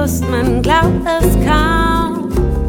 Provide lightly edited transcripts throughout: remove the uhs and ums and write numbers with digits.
Lust, man glaubt es kaum.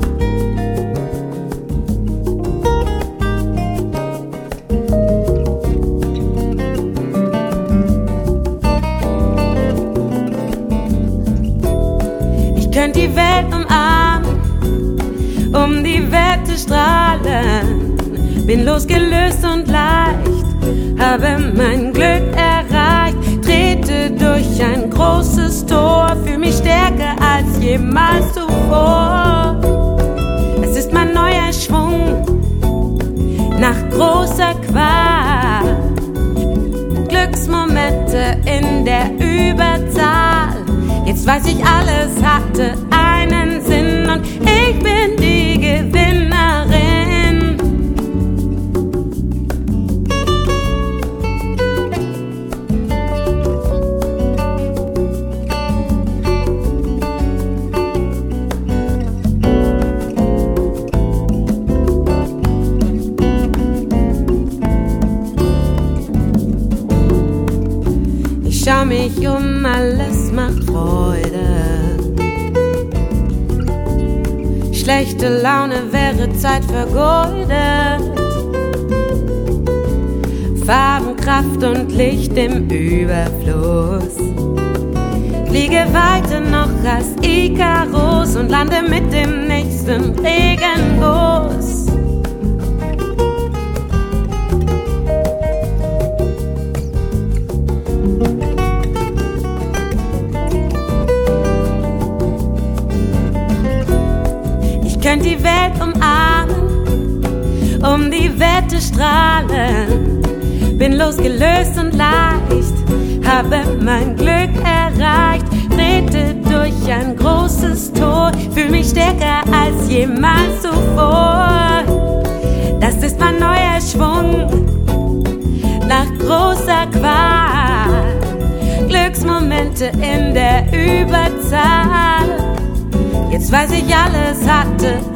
Ich könnte die Welt umarmen, um die Wette strahlen. Bin losgelöst und leicht, habe mein Glück erreicht. Trete durch ein großes Tor, fühl mich stärker als jemals zuvor. Es ist mein neuer Schwung nach großer Qual. Glücksmomente in der Überzahl. Jetzt weiß ich, alles hatte einen Sinn und ich bin die Gewinnerin. Ich schau mich um, alles macht Freude. Schlechte Laune wäre Zeit vergeudet. Farben, Kraft und Licht im Überfluss. Fliege weiter noch als Ikarus und lande mit dem nächsten Regenguss. Ich könnte die Welt umarmen, um die Wette strahlen. Bin losgelöst und leicht, habe mein Glück erreicht. Trete durch ein großes Tor, fühl mich stärker als jemals zuvor. Das ist mein neuer Schwung nach großer Qual. Glücksmomente in der Überzahl. Jetzt weiß ich, alles hatte